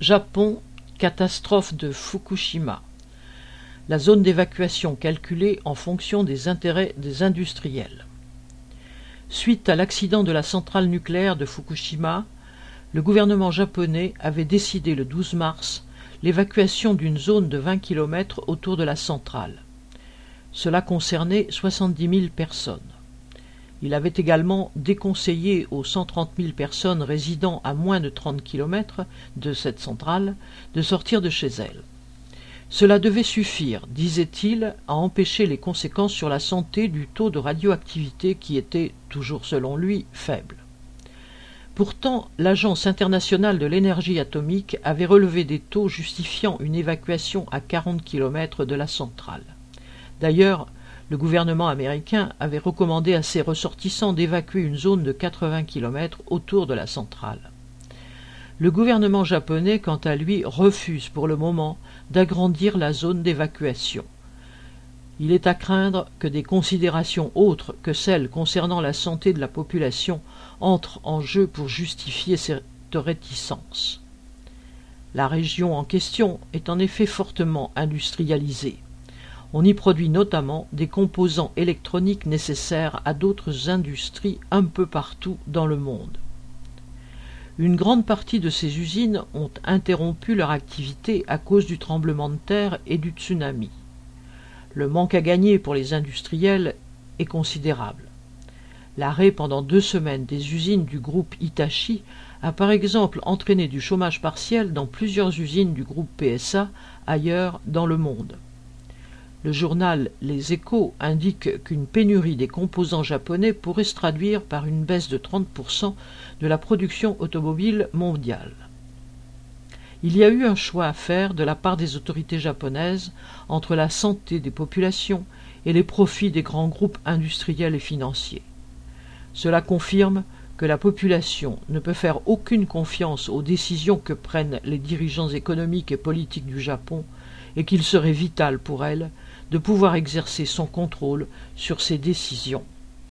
Japon, catastrophe de Fukushima. La zone d'évacuation calculée en fonction des intérêts des industriels. Suite à l'accident de la centrale nucléaire de Fukushima, le gouvernement japonais avait décidé le 12 mars l'évacuation d'une zone de 20 km autour de la centrale. Cela concernait 70 000 personnes. Il avait également déconseillé aux 130 000 personnes résidant à moins de 30 km de cette centrale de sortir de chez elles. Cela devait suffire, disait-il, à empêcher les conséquences sur la santé du taux de radioactivité qui était, toujours selon lui, faible. Pourtant, l'Agence internationale de l'énergie atomique avait relevé des taux justifiant une évacuation à 40 km de la centrale. D'ailleurs, le gouvernement américain avait recommandé à ses ressortissants d'évacuer une zone de 80 km autour de la centrale. Le gouvernement japonais, quant à lui, refuse pour le moment d'agrandir la zone d'évacuation. Il est à craindre que des considérations autres que celles concernant la santé de la population entrent en jeu pour justifier cette réticence. La région en question est en effet fortement industrialisée. On y produit notamment des composants électroniques nécessaires à d'autres industries un peu partout dans le monde. Une grande partie de ces usines ont interrompu leur activité à cause du tremblement de terre et du tsunami. Le manque à gagner pour les industriels est considérable. L'arrêt pendant 2 semaines des usines du groupe Hitachi a par exemple entraîné du chômage partiel dans plusieurs usines du groupe PSA ailleurs dans le monde. Le journal Les Échos indique qu'une pénurie des composants japonais pourrait se traduire par une baisse de 30% de la production automobile mondiale. Il y a eu un choix à faire de la part des autorités japonaises entre la santé des populations et les profits des grands groupes industriels et financiers. Cela confirme que la population ne peut faire aucune confiance aux décisions que prennent les dirigeants économiques et politiques du Japon et qu'il serait vital pour elle de pouvoir exercer son contrôle sur ces décisions.